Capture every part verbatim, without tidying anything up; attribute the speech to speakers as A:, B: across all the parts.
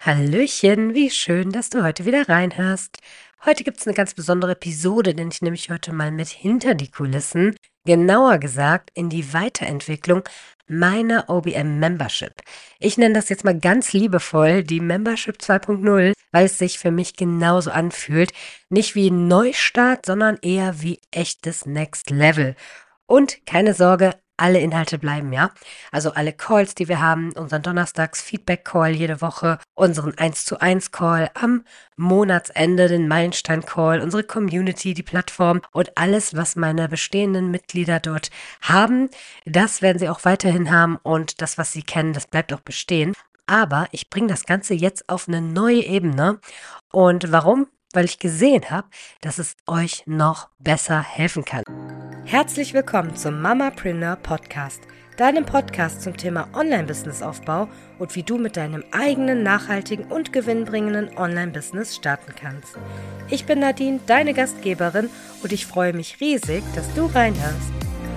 A: Hallöchen, wie schön, dass du heute wieder reinhörst. Heute gibt es eine ganz besondere Episode, denn ich nehme mich heute mal mit hinter die Kulissen, genauer gesagt in die Weiterentwicklung meiner O B M-Membership. Ich nenne das jetzt mal ganz liebevoll die Membership zwei Punkt null, weil es sich für mich genauso anfühlt. Nicht wie ein Neustart, sondern eher wie echtes Next Level. Und keine Sorge, alle Inhalte bleiben, ja. Also alle Calls, die wir haben, unseren Donnerstags-Feedback-Call jede Woche, unseren eins zu eins Call am Monatsende, den Meilenstein-Call, unsere Community, die Plattform und alles, was meine bestehenden Mitglieder dort haben, das werden sie auch weiterhin haben und das, was sie kennen, das bleibt auch bestehen. Aber ich bringe das Ganze jetzt auf eine neue Ebene. Und warum? Weil ich gesehen habe, dass es euch noch besser helfen kann. Herzlich willkommen zum Mamapreneur Podcast, deinem Podcast zum Thema Online-Business-Aufbau und wie du mit deinem eigenen, nachhaltigen und gewinnbringenden Online-Business starten kannst. Ich bin Nadine, deine Gastgeberin, und ich freue mich riesig, dass du reinhörst.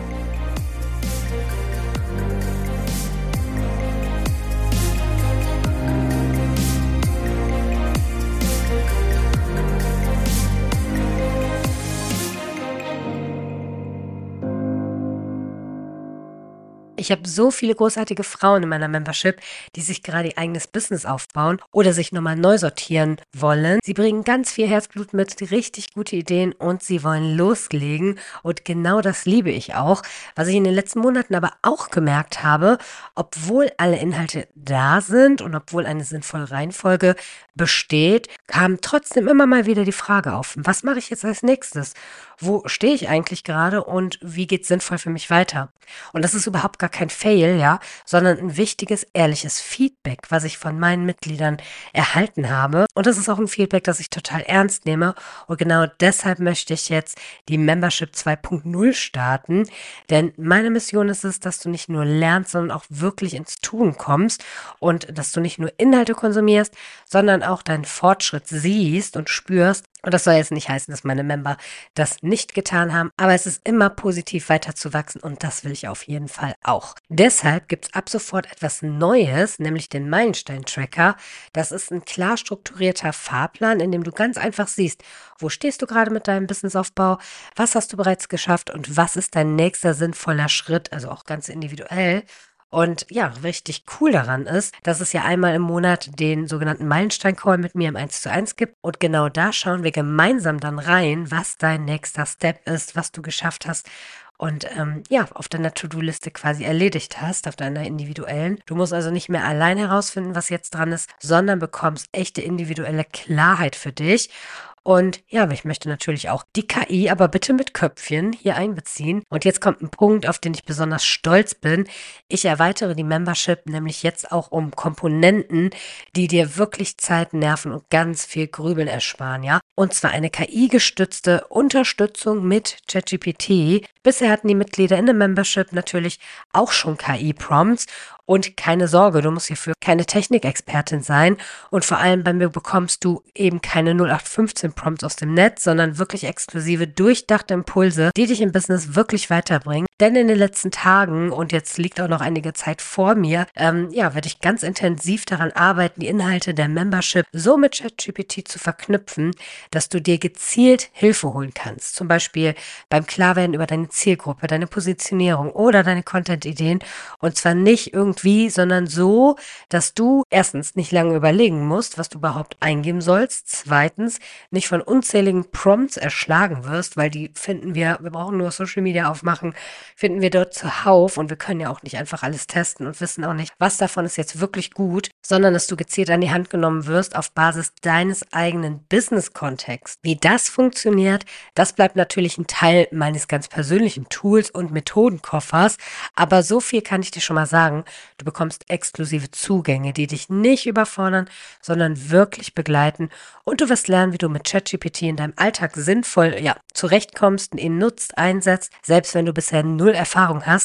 A: Ich habe so viele großartige Frauen in meiner Membership, die sich gerade ihr eigenes Business aufbauen oder sich nochmal neu sortieren wollen. Sie bringen ganz viel Herzblut mit, richtig gute Ideen und sie wollen loslegen. Und genau das liebe ich auch. Was ich in den letzten Monaten aber auch gemerkt habe, obwohl alle Inhalte da sind und obwohl eine sinnvolle Reihenfolge besteht, kam trotzdem immer mal wieder die Frage auf, was mache ich jetzt als nächstes? Wo stehe ich eigentlich gerade und wie geht es sinnvoll für mich weiter? Und das ist überhaupt gar kein Fail, ja, sondern ein wichtiges, ehrliches Feedback, was ich von meinen Mitgliedern erhalten habe. Und das ist auch ein Feedback, das ich total ernst nehme. Und genau deshalb möchte ich jetzt die Membership zwei Punkt null starten. Denn meine Mission ist es, dass du nicht nur lernst, sondern auch wirklich ins Tun kommst und dass du nicht nur Inhalte konsumierst, sondern auch deinen Fortschritt siehst und spürst. Und das soll jetzt nicht heißen, dass meine Member das nicht getan haben, aber es ist immer positiv weiterzuwachsen und das will ich auf jeden Fall auch. Deshalb gibt es ab sofort etwas Neues, nämlich den Meilenstein-Tracker. Das ist ein klar strukturierter Fahrplan, in dem du ganz einfach siehst, wo stehst du gerade mit deinem Businessaufbau, was hast du bereits geschafft und was ist dein nächster sinnvoller Schritt, also auch ganz individuell. Und ja, richtig cool daran ist, dass es ja einmal im Monat den sogenannten Meilenstein-Call mit mir im eins zu eins gibt. Und genau da schauen wir gemeinsam dann rein, was dein nächster Step ist, was du geschafft hast und ähm, ja, auf deiner To-Do-Liste quasi erledigt hast, auf deiner individuellen. Du musst also nicht mehr allein herausfinden, was jetzt dran ist, sondern bekommst echte individuelle Klarheit für dich. Und ja, aber ich möchte natürlich auch die K I, aber bitte mit Köpfchen, hier einbeziehen. Und jetzt kommt ein Punkt, auf den ich besonders stolz bin. Ich erweitere die Membership nämlich jetzt auch um Komponenten, die dir wirklich Zeit, Nerven und ganz viel Grübeln ersparen, ja? Und zwar eine K I-gestützte Unterstützung mit ChatGPT. Bisher hatten die Mitglieder in der Membership natürlich auch schon K I-Prompts. Und keine Sorge, du musst hierfür keine Technikexpertin sein. Und vor allem bei mir bekommst du eben keine null acht fünfzehn Prompts aus dem Netz, sondern wirklich exklusive, durchdachte Impulse, die dich im Business wirklich weiterbringen. Denn in den letzten Tagen, und jetzt liegt auch noch einige Zeit vor mir, ähm, ja, werde ich ganz intensiv daran arbeiten, die Inhalte der Membership so mit ChatGPT zu verknüpfen, dass du dir gezielt Hilfe holen kannst. Zum Beispiel beim Klarwerden über deine Zielgruppe, deine Positionierung oder deine Content-Ideen. Und zwar nicht irgendwie, sondern so, dass du erstens nicht lange überlegen musst, was du überhaupt eingeben sollst. Zweitens nicht von unzähligen Prompts erschlagen wirst, weil die finden wir, wir brauchen nur Social Media aufmachen, finden wir dort zuhauf und wir können ja auch nicht einfach alles testen und wissen auch nicht, was davon ist jetzt wirklich gut, sondern dass du gezielt an die Hand genommen wirst auf Basis deines eigenen Business-Kontexts. Wie das funktioniert, das bleibt natürlich ein Teil meines ganz persönlichen Tools und Methodenkoffers, aber so viel kann ich dir schon mal sagen, du bekommst exklusive Zugänge, die dich nicht überfordern, sondern wirklich begleiten und du wirst lernen, wie du mit ChatGPT in deinem Alltag sinnvoll, ja, zurechtkommst, ihn nutzt, einsetzt, selbst wenn du bisher null Erfahrung hast.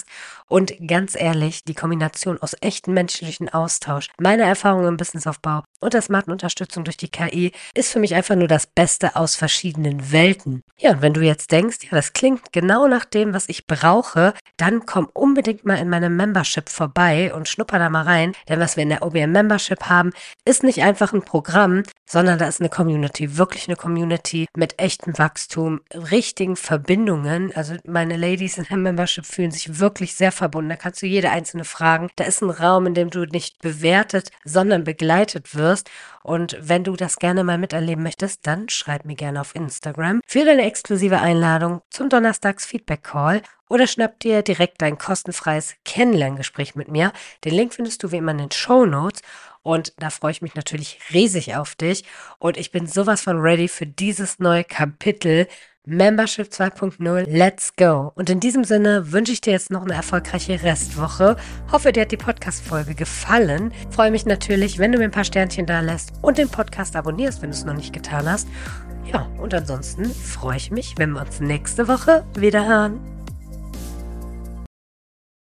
A: Und ganz ehrlich, die Kombination aus echten menschlichen Austausch, meiner Erfahrung im Businessaufbau und der smarten Unterstützung durch die K I ist für mich einfach nur das Beste aus verschiedenen Welten. Ja, und wenn du jetzt denkst, ja, das klingt genau nach dem, was ich brauche, dann komm unbedingt mal in meine Membership vorbei und schnupper da mal rein. Denn was wir in der O B M Membership haben, ist nicht einfach ein Programm, sondern da ist eine Community, wirklich eine Community mit echtem Wachstum, richtigen Verbindungen. Also meine Ladies in der Membership fühlen sich wirklich sehr verbunden. Da kannst du jede einzelne fragen. Da ist ein Raum, in dem du nicht bewertet, sondern begleitet wirst. Und wenn du das gerne mal miterleben möchtest, dann schreib mir gerne auf Instagram für deine exklusive Einladung zum Donnerstags Feedback Call oder schnapp dir direkt dein kostenfreies Kennenlerngespräch mit mir. Den Link findest du wie immer in den Shownotes. Und da freue ich mich natürlich riesig auf dich. Und ich bin sowas von ready für dieses neue Kapitel Membership zwei Punkt null. Let's go! Und in diesem Sinne wünsche ich dir jetzt noch eine erfolgreiche Restwoche. Hoffe, dir hat die Podcast-Folge gefallen. Freue mich natürlich, wenn du mir ein paar Sternchen da lässt und den Podcast abonnierst, wenn du es noch nicht getan hast. Ja, und ansonsten freue ich mich, wenn wir uns nächste Woche wieder hören.